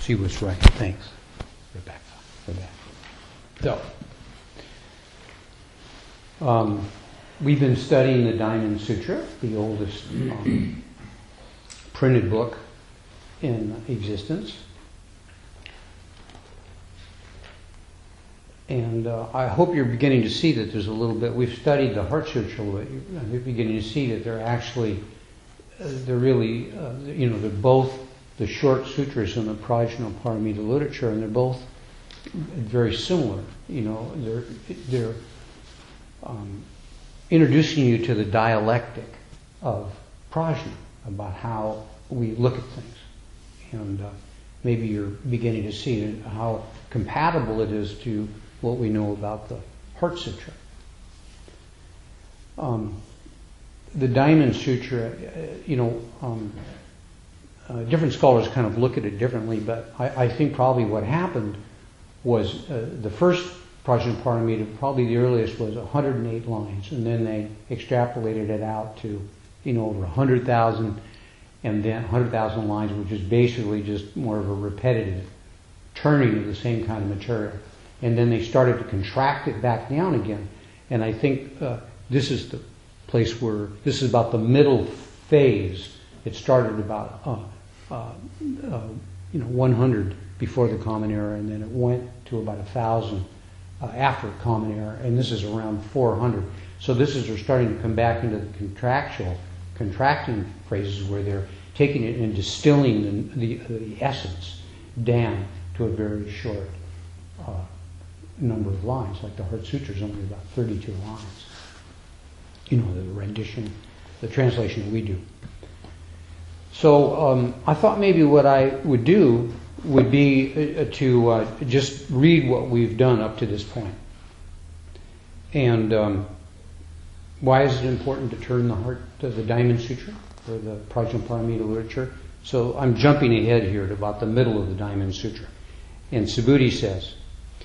see what's right. Thanks, Rebecca, for that. So, we've been studying the Diamond Sutra, the oldest printed book in existence. And I hope you're beginning to see that there's a little bit, we've studied the Heart Sutra, you're beginning to see that they're actually, they're really, they're both the short sutras in the Prajnaparamita literature, and they're both very similar. They're introducing you to the dialectic of Prajna, about how we look at things. And maybe you're beginning to see how compatible it is to what we know about the Heart Sutra. The Diamond Sutra, different scholars kind of look at it differently, but I think probably what happened was the first Prajnaparamita, probably the earliest, was 108 lines, and then they extrapolated it out to, over 100,000, and then 100,000 lines, which is basically just more of a repetitive turning of the same kind of material. And then they started to contract it back down again. And I think this is the place where, this is about the middle phase. It started about 100 before the Common Era, and then it went to about 1,000 after the Common Era, and this is around 400. So this is, they're starting to come back into the contracting phrases where they're taking it and distilling the essence down to a very short number of lines. Like the Heart Sutra is only about 32 lines. The rendition, the translation that we do. So I thought maybe what I would do would be to just read what we've done up to this point. And why is it important to turn the heart to the Diamond Sutra, or the Prajnaparamita literature? So I'm jumping ahead here to about the middle of the Diamond Sutra. And Subhuti says,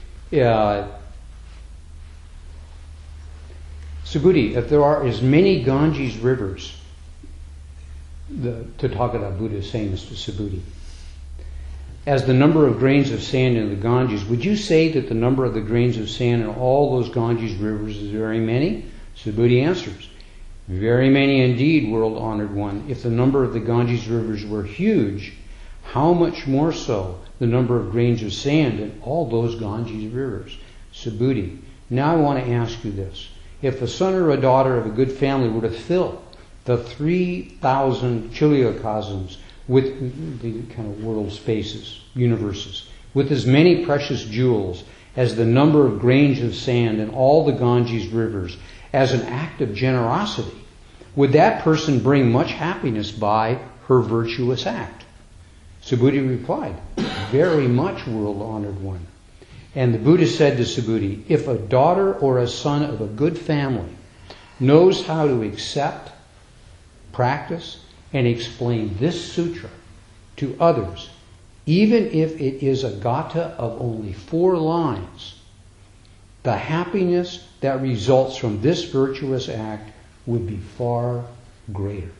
Subhuti, if there are as many Ganges rivers, the Tathagata Buddha is saying this to Subhuti, as the number of grains of sand in the Ganges, would you say that the number of the grains of sand in all those Ganges rivers is very many? Subhuti answers, very many indeed, world-honored one. If the number of the Ganges rivers were huge, how much more so the number of grains of sand in all those Ganges rivers? Subhuti, now I want to ask you this. If a son or a daughter of a good family were to fill the 3,000 chiliocosms with the kind of world spaces, universes, with as many precious jewels as the number of grains of sand in all the Ganges rivers, as an act of generosity, would that person bring much happiness by her virtuous act? Subhuti replied, very much, world-honored one. And the Buddha said to Subhuti, if a daughter or a son of a good family knows how to accept, practice, and explain this sutra to others, even if it is a gatha of only 4 lines, the happiness that results from this virtuous act would be far greater.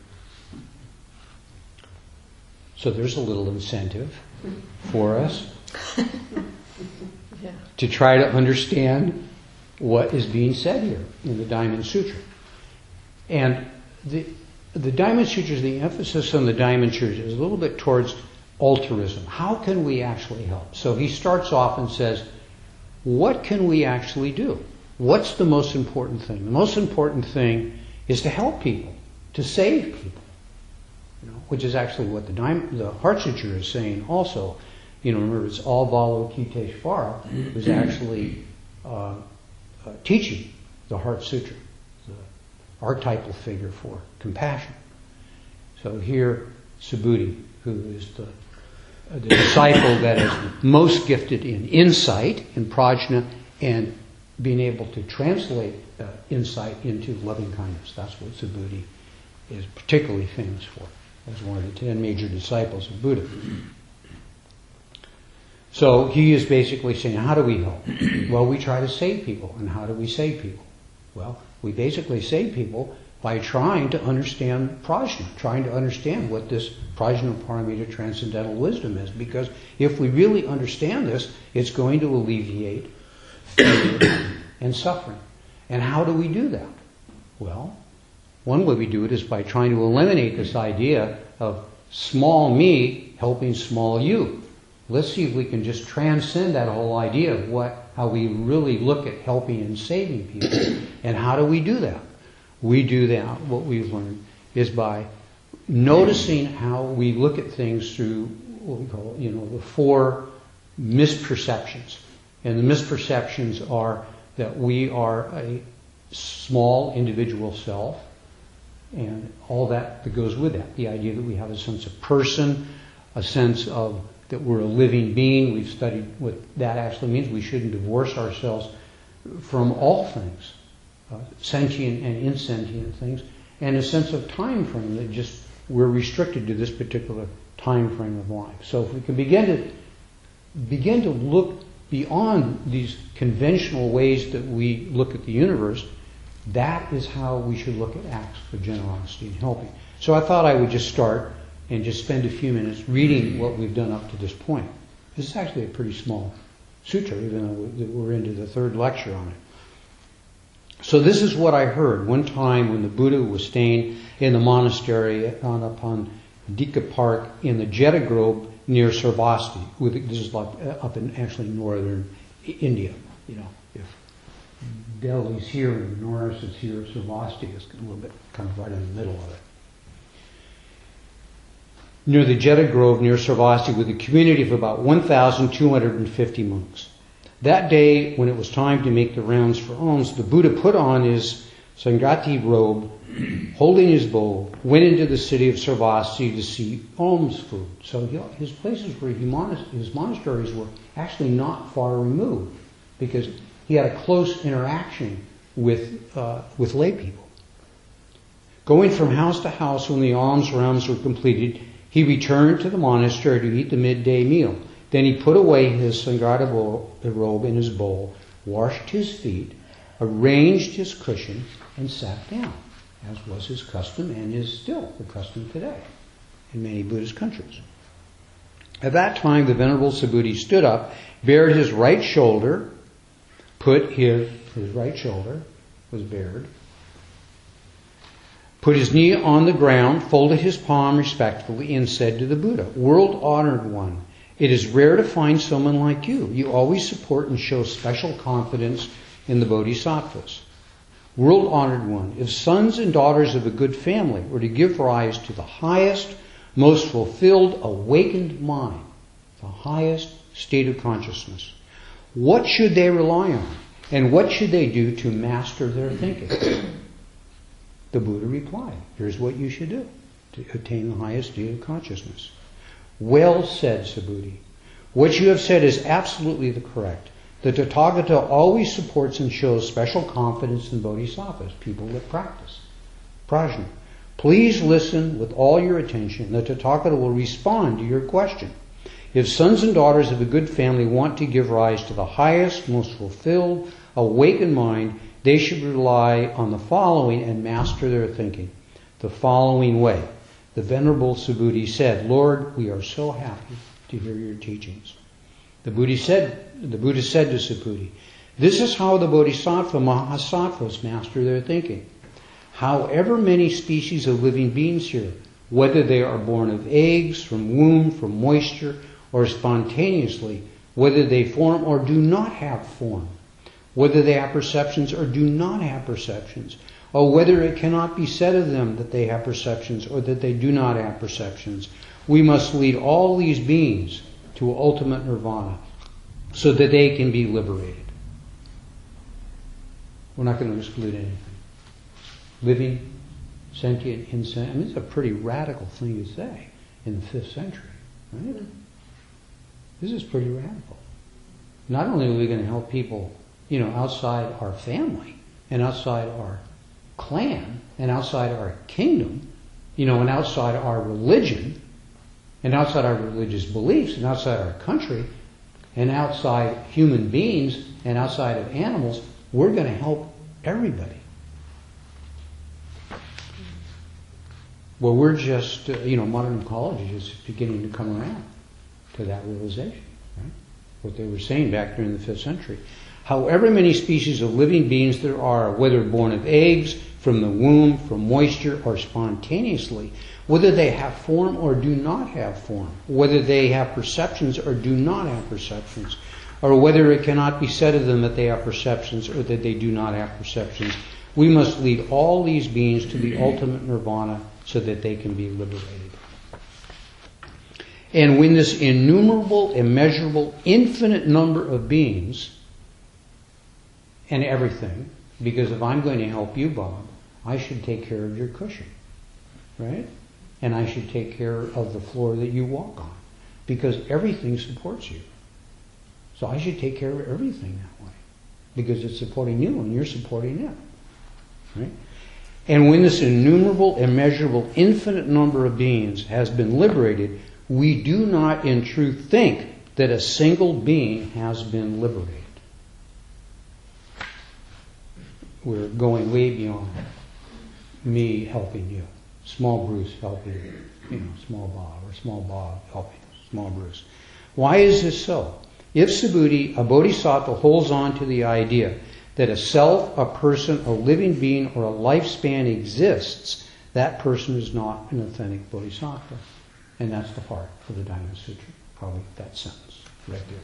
So there's a little incentive for us to try to understand what is being said here in the Diamond Sutra. And the Diamond Sutra, the emphasis on the Diamond Sutra is a little bit towards altruism. How can we actually help? So he starts off and says, what can we actually do? What's the most important thing? The most important thing is to help people, to save people, which is actually what the Heart Sutra is saying also. Remember, it's Avalokiteshvara who's actually teaching the Heart Sutra, the archetypal figure for compassion. So here, Subhuti, who is the disciple that is most gifted in insight, in prajna, and being able to translate insight into loving kindness. That's what Subhuti is particularly famous for, as one of the 10 major disciples of Buddha. So he is basically saying, how do we help? Well, we try to save people. And how do we save people? Well, we basically save people by trying to understand prajna, trying to understand what this prajna paramita transcendental wisdom is. Because if we really understand this, it's going to alleviate fear and suffering. And how do we do that? Well, one way we do it is by trying to eliminate this idea of small me helping small you. Let's see if we can just transcend that whole idea of how we really look at helping and saving people. And how do we do that? We do that, what we've learned, is by noticing how we look at things through what we call, the 4 misperceptions. And the misperceptions are that we are a small individual self, and all that goes with that. The idea that we have a sense of person, a sense of that we're a living being. We've studied what that actually means. We shouldn't divorce ourselves from all things, sentient and insentient things, and a sense of time frame that just we're restricted to this particular time frame of life. So if we can begin to look beyond these conventional ways that we look at the universe, that is how we should look at acts of generosity and helping. So I thought I would just start and just spend a few minutes reading what we've done up to this point. This is actually a pretty small sutra, even though we're into the 3rd lecture on it. So this is what I heard one time when the Buddha was staying in the monastery upon Dika Park in the Jeta Grove near Sarvasti. This is like up in actually northern India. If Delhi's here and Norris is here, Sarvasti is a little bit kind of right in the middle of it. Near the Jeta Grove near Sarvasti with a community of about 1,250 monks. That day, when it was time to make the rounds for alms, the Buddha put on his Sangati robe, holding his bowl, went into the city of Sarvasti to see alms food. So his places where his monasteries were actually not far removed, because he had a close interaction with lay people. Going from house to house when the alms rounds were completed, he returned to the monastery to eat the midday meal. Then he put away his Sangata robe in his bowl, washed his feet, arranged his cushion, and sat down, as was his custom and is still the custom today in many Buddhist countries. At that time, the Venerable Subhuti stood up, bared his right shoulder, his right shoulder was bared, put his knee on the ground, folded his palm respectfully, and said to the Buddha, "World-honored one, it is rare to find someone like you. You always support and show special confidence in the Bodhisattvas. World-honored one, if sons and daughters of a good family were to give rise to the highest, most fulfilled, awakened mind, the highest state of consciousness, what should they rely on? And what should they do to master their thinking?" The Buddha replied, "Here's what you should do to attain the highest state of consciousness." "Well said, Subhuti. What you have said is absolutely the correct. The Tathagata always supports and shows special confidence in bodhisattvas, people that practice prajna. Please listen with all your attention. The Tathagata will respond to your question. If sons and daughters of a good family want to give rise to the highest, most fulfilled, awakened mind, they should rely on the following and master their thinking. The following way. The Venerable Subhuti said, "Lord, we are so happy to hear your teachings." The Buddha said to Subhuti, "This is how the Bodhisattva Mahasattvas master their thinking. However many species of living beings here, whether they are born of eggs, from womb, from moisture, or spontaneously, whether they form or do not have form, whether they have perceptions or do not have perceptions, or whether it cannot be said of them that they have perceptions or that they do not have perceptions, we must lead all these beings to ultimate nirvana so that they can be liberated." We're not going to exclude anything. Living, sentient, insentient. I mean, it's a pretty radical thing to say in the 5th century, right? This is pretty radical. Not only are we going to help people, outside our family and outside our clan and outside our kingdom, and outside our religion and outside our religious beliefs and outside our country and outside human beings and outside of animals, we're going to help everybody. Well, we're just, modern ecology is beginning to come around to that realization, right? What they were saying back during the 5th century. However many species of living beings there are, whether born of eggs, from the womb, from moisture, or spontaneously, whether they have form or do not have form, whether they have perceptions or do not have perceptions, or whether it cannot be said of them that they have perceptions or that they do not have perceptions, we must lead all these beings to the ultimate nirvana so that they can be liberated. And when this innumerable, immeasurable, infinite number of beings and everything, because if I'm going to help you, Bob, I should take care of your cushion, right? And I should take care of the floor that you walk on, because everything supports you. So I should take care of everything that way, because it's supporting you and you're supporting it, right? And when this innumerable, immeasurable, infinite number of beings has been liberated, we do not in truth think that a single being has been liberated. We're going way beyond me helping you. Small Bruce helping small Bob, or small Bob helping small Bruce. Why is this so? If Subhuti, a bodhisattva, holds on to the idea that a self, a person, a living being, or a lifespan exists, that person is not an authentic bodhisattva. And that's the heart of the Diamond Sutra. Probably that sentence right there.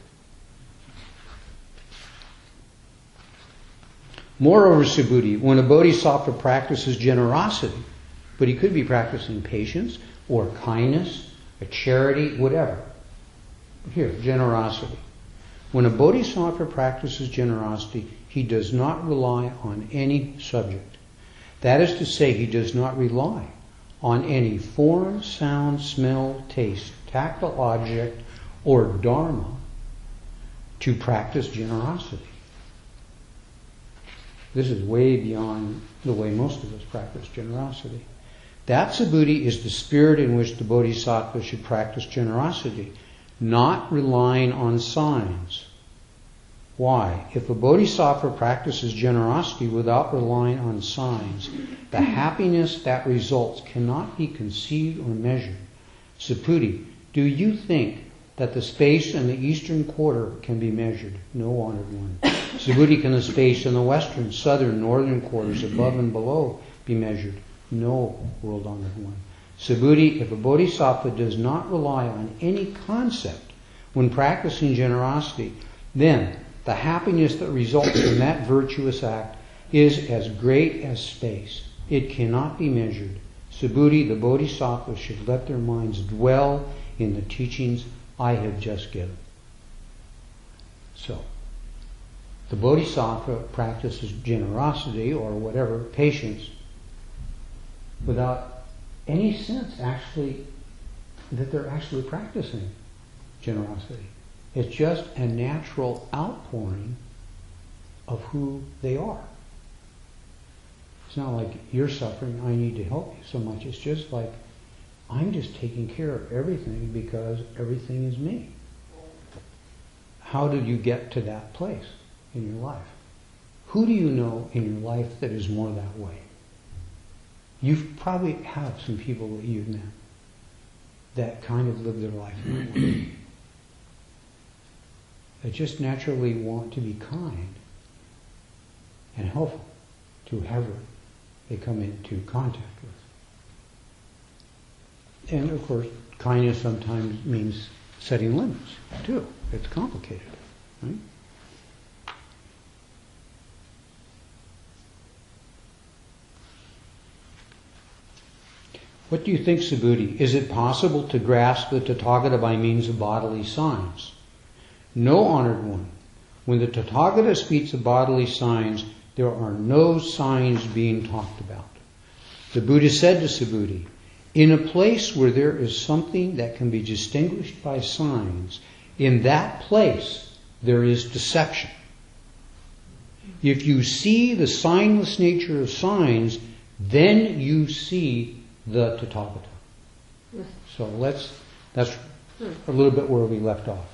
Moreover, Subhuti, when a bodhisattva practices generosity, but he could be practicing patience or kindness, or charity, whatever. Here, generosity. When a bodhisattva practices generosity, he does not rely on any subject. That is to say, he does not rely on any form, sound, smell, taste, tactile object, or dharma to practice generosity. This is way beyond the way most of us practice generosity. That Subhuti is the spirit in which the bodhisattva should practice generosity, not relying on signs. Why? If a bodhisattva practices generosity without relying on signs, the happiness that results cannot be conceived or measured. Subhuti, do you think that the space in the eastern quarter can be measured? No, honored one. Subhuti, can the space in the western, southern, northern quarters, above and below, be measured? No, world honored one. Subhuti, if a bodhisattva does not rely on any concept when practicing generosity, then the happiness that results from that virtuous act is as great as space. It cannot be measured. Subhuti, the bodhisattva should let their minds dwell in the teachings I have just given. So, the bodhisattva practices generosity or whatever, patience, without any sense actually that they're actually practicing generosity. It's just a natural outpouring of who they are. It's not like you're suffering, I need to help you so much. It's just like, I'm just taking care of everything because everything is me. How did you get to that place in your life? Who do you know in your life that is more that way? You probably have some people that you've met that kind of live their life that way. They just naturally want to be kind and helpful to whoever they come into contact with. And of course, kindness sometimes means setting limits too. It's complicated, right? What do you think, Subhuti? Is it possible to grasp the Tathagata by means of bodily signs? No, honored one. When the Tathagata speaks of bodily signs, there are no signs being talked about. The Buddha said to Subhuti, in a place where there is something that can be distinguished by signs, in that place there is deception. If you see the signless nature of signs, then you see the Tathagata. So that's a little bit where we left off.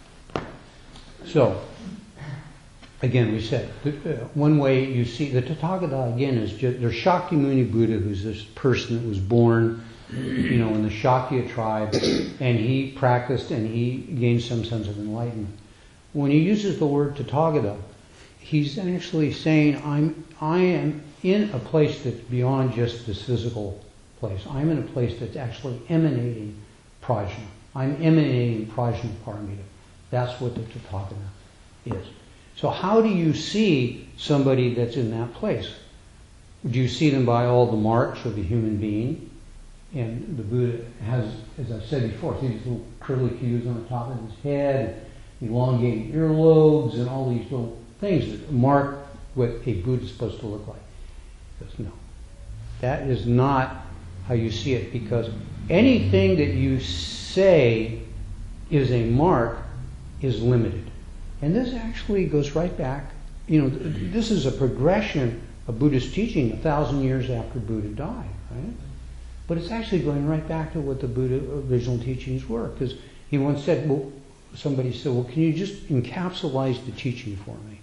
So, again, we said, one way you see the Tathagata, again, is just, there's Shakyamuni Buddha, who's this person that was born in the Shakya tribe, and he practiced and he gained some sense of enlightenment. When he uses the word Tathagata, he's actually saying, I am in a place that's beyond just this physical place. I'm in a place that's actually emanating prajna. I'm emanating prajna paramita. That's what the Tathagata is. So how do you see somebody that's in that place? Do you see them by all the marks of the human being? And the Buddha has, as I've said before, these little curlicues on the top of his head, elongated earlobes, and all these little things that mark what a Buddha is supposed to look like. He says, no. That is not how you see it, because anything that you say is a mark is limited. And this actually goes right back, this is a progression of Buddhist teaching 1,000 years after Buddha died, right? But it's actually going right back to what the Buddha original teachings were, because he once said, somebody said, can you just encapsulate the teaching for me?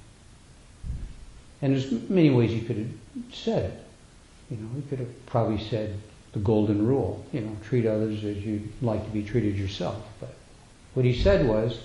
And there's many ways he could have said it. He could have probably said the golden rule, treat others as you'd like to be treated yourself. But what he said was,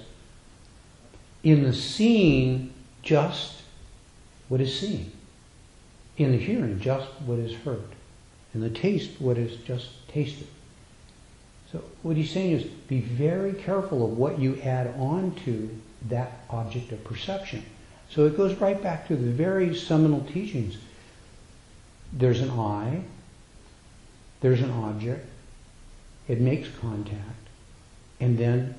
in the seeing, just what is seen. In the hearing, just what is heard. In the taste, what is just tasted. So what he's saying is, be very careful of what you add on to that object of perception. So it goes right back to the very seminal teachings. There's an eye, there's an object, it makes contact, and then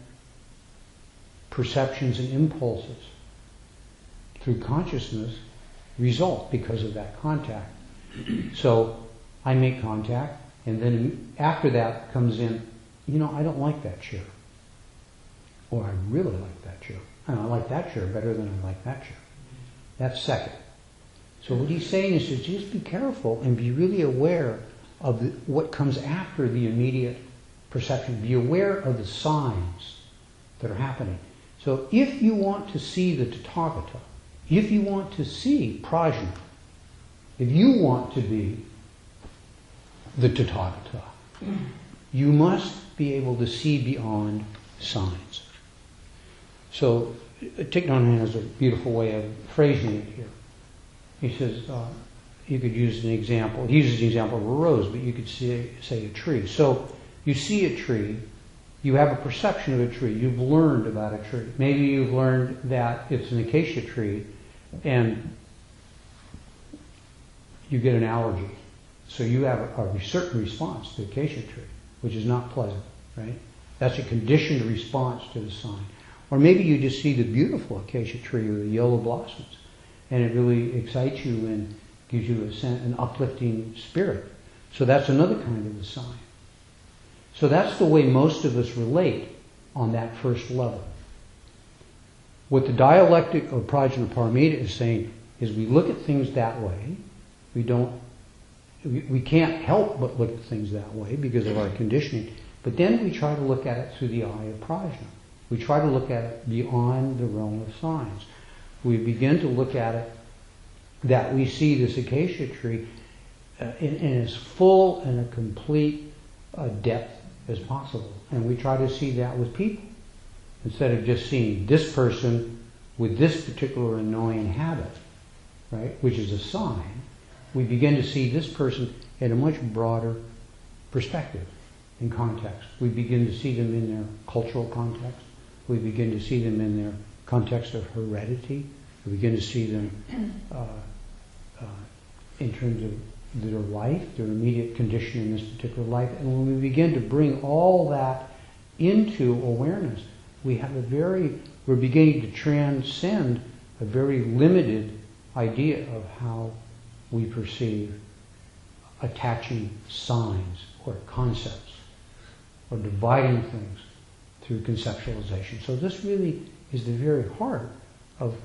perceptions and impulses through consciousness result because of that contact. So I make contact, and then after that comes in, I don't like that chair. Or I really like that chair. And I like that chair better than I like that chair. That's second. So what he's saying is to just be careful and be really aware of what comes after the immediate perception. Be aware of the signs that are happening. So if you want to see the Tathagata, if you want to see prajna, if you want to be the Tathagata, you must be able to see beyond signs. So Thich Nhat Hanh has a beautiful way of phrasing it here. He says, you could use an example. He uses the example of a rose, but you could say a tree. So you see a tree, you have a perception of a tree, you've learned about a tree. Maybe you've learned that it's an acacia tree, and you get an allergy. So you have a certain response to the acacia tree, which is not pleasant, right? That's a conditioned response to the sign. Or maybe you just see the beautiful acacia tree with the yellow blossoms, and it really excites you and gives you an uplifting spirit. So that's another kind of a sign. So that's the way most of us relate on that first level. What the dialectic of Prajna Paramita is saying is we look at things that way. We can't help but look at things that way because of our conditioning. But then we try to look at it through the eye of Prajna. We try to look at it beyond the realm of signs. We begin to look at it that we see this acacia tree in as full and a complete depth as possible. And we try to see that with people. Instead of just seeing this person with this particular annoying habit, right, which is a sign, we begin to see this person in a much broader perspective and context. We begin to see them in their cultural context. We begin to see them in their context of heredity. We begin to see them in terms of their life, their immediate condition in this particular life. And when we begin to bring all that into awareness, we're beginning to transcend a very limited idea of how we perceive attaching signs or concepts or dividing things through conceptualization. So this really is the very heart of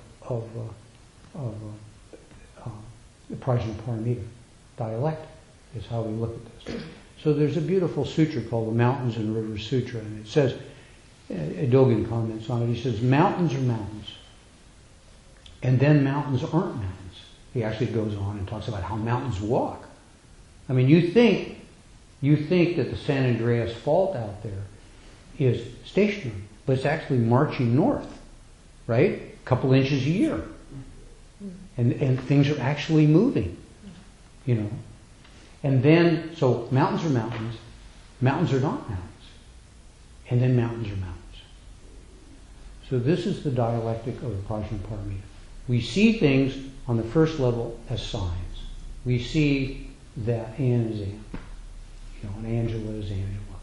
the Prajnaparamita dialectic, is how we look at this. So there's a beautiful sutra called the Mountains and Rivers Sutra, and it says, Dogen comments on it, he says, mountains are mountains, and then mountains aren't mountains. He actually goes on and talks about how mountains walk. I mean, you think You think that the San Andreas Fault out there is stationary, but it's actually marching north, right? A couple inches a year. And things are actually moving, you know. And then, so mountains are mountains are not mountains, and then mountains are mountains. So this is the dialectic of the Prajnaparamita. We see things on the first level as signs. We see that Anne is Anne, you know, and Angela is Angela.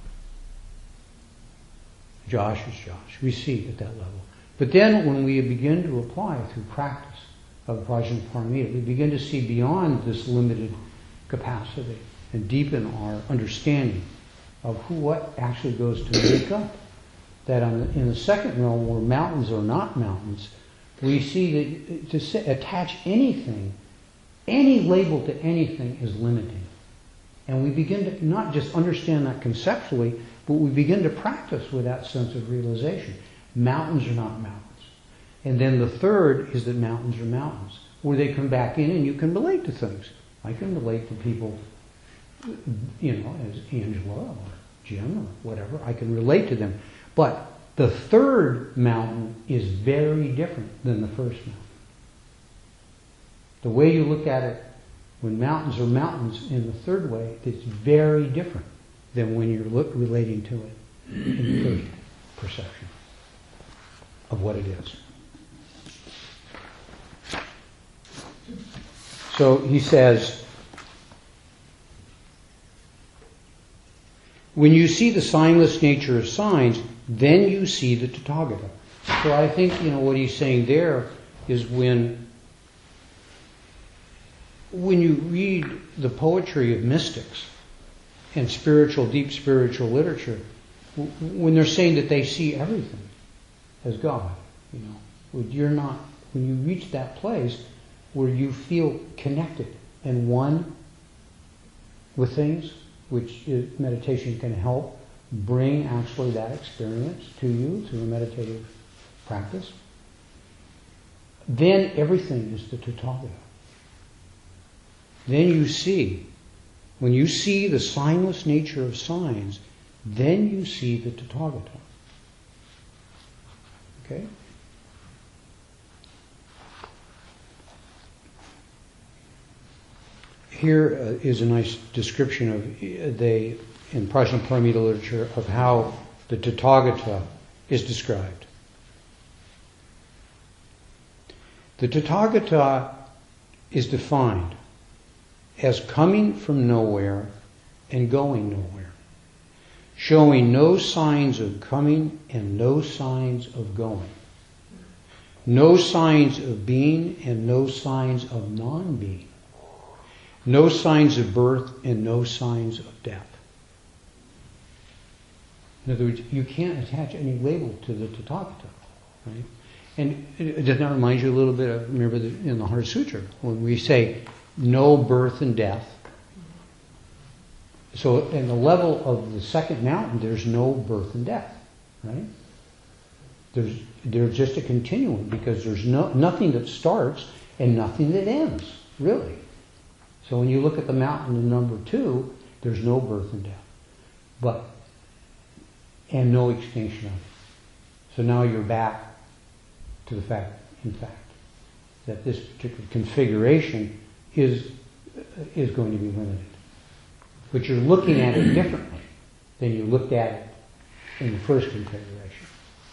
Josh is Josh. We see at that level. But then when we begin to apply through practice of Prajnaparamita, we begin to see beyond this limited capacity and deepen our understanding of what actually goes to make up. That in the second realm, where mountains are not mountains, we see that to attach anything, any label to anything is limiting. And we begin to not just understand that conceptually, but we begin to practice with that sense of realization. Mountains are not mountains. And then the third is that mountains are mountains, where they come back in and you can relate to things. I can relate to people, you know, as Angela or Jim or whatever. I can relate to them. But the third mountain is very different than the first mountain. The way you look at it, when mountains are mountains in the third way, it's very different than when you're relating to it in the first perception of what it is. So he says, when you see the signless nature of signs, then you see the Tathagata. So I think, you know, what he's saying there is when you read the poetry of mystics and deep spiritual literature, when they're saying that they see everything as God, you know, when you reach that place where you feel connected and one with things, which meditation can help bring actually that experience to you through a meditative practice, then everything is the Tathagata. Then you see, when you see the signless nature of signs, then you see the Tathagata. Okay? Here is a nice description of in Prajnaparamita literature of how the Tathagata is described. The Tathagata is defined as coming from nowhere and going nowhere, showing no signs of coming and no signs of going, no signs of being and no signs of non-being, no signs of birth and no signs of death. In other words, you can't attach any label to the Tathagata, right? And does that remind you a little bit of, remember in the Heart Sutra, when we say no birth and death. So in the level of the second mountain, there's no birth and death, right? There's just a continuum, because there's nothing that starts and nothing that ends, really. So when you look at the mountain in number 2, there's no birth and death, and no extinction of it. So now you're back to the fact, in fact, that this particular configuration is going to be limited. But you're looking at it differently than you looked at it in the first configuration.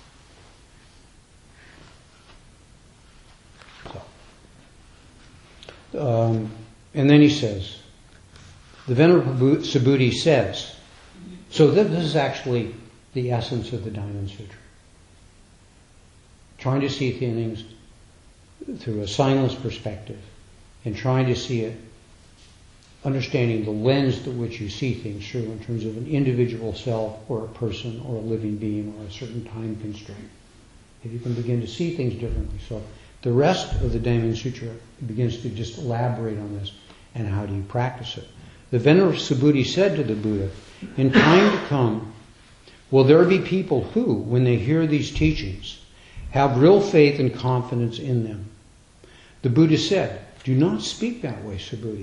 So, and then he says, the Venerable Subhuti says, so this is actually the essence of the Diamond Sutra. Trying to see things through a signless perspective and trying to see it, understanding the lens through which you see things through in terms of an individual self or a person or a living being or a certain time constraint. If you can begin to see things differently. So the rest of the Diamond Sutra begins to just elaborate on this and how do you practice it. The Venerable Subhuti said to the Buddha, in time to come, will there be people who, when they hear these teachings, have real faith and confidence in them? The Buddha said, do not speak that way, Subhuti,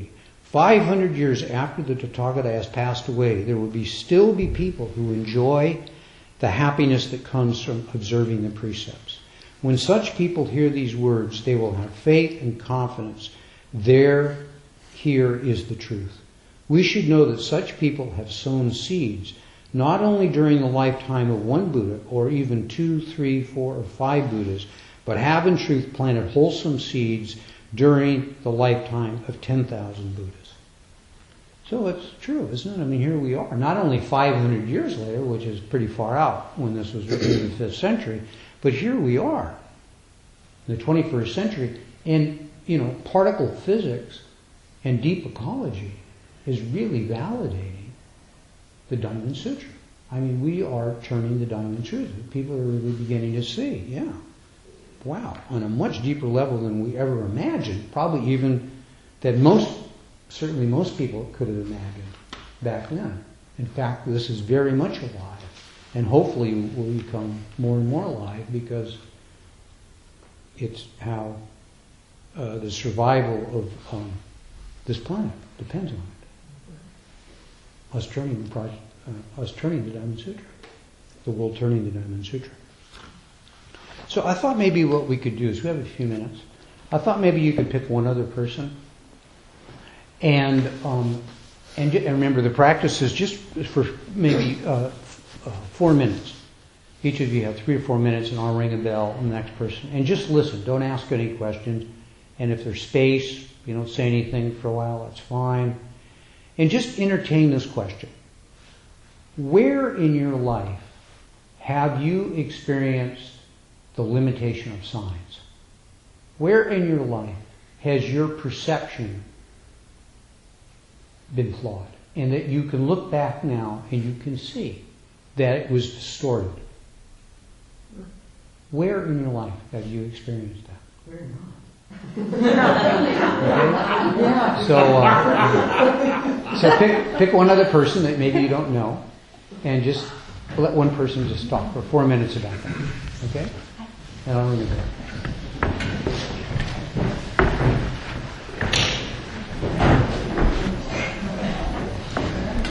500 years after the Tathagata has passed away, there will still be people who enjoy the happiness that comes from observing the precepts. When such people hear these words, they will have faith and confidence. Here is the truth. We should know that such people have sown seeds, not only during the lifetime of one Buddha, or even 2, 3, 4, or 5 Buddhas, but have in truth planted wholesome seeds during the lifetime of 10,000 Buddhas. So it's true, isn't it? I mean, here we are. Not only 500 years later, which is pretty far out when this was written in the 5th century, but here we are in the 21st century. And, particle physics and deep ecology is really validating the Diamond Sutra. I mean, we are turning the Diamond Sutra. People are really beginning to see, wow, on a much deeper level than we ever imagined, probably even that certainly most people could have imagined back then. In fact, this is very much alive, and hopefully will become more and more alive, because it's how the survival of this planet depends on it. Us turning the Diamond Sutra, the world turning the Diamond Sutra. So I thought maybe what we could do is, we have a few minutes, I thought maybe you could pick one other person, and remember, the practice is just for maybe 4 minutes. Each of you have 3 or 4 minutes, and I'll ring a bell on the next person. And just listen. Don't ask any questions. And if there's space, you don't say anything for a while, that's fine. And just entertain this question. Where in your life have you experienced the limitation of science? Where in your life has your perception been flawed? And that you can look back now and you can see that it was distorted. Where in your life have you experienced that? Where not? Okay? So pick one other person that maybe you don't know, and just let one person just talk for 4 minutes about that. Okay? And I'll ring it back.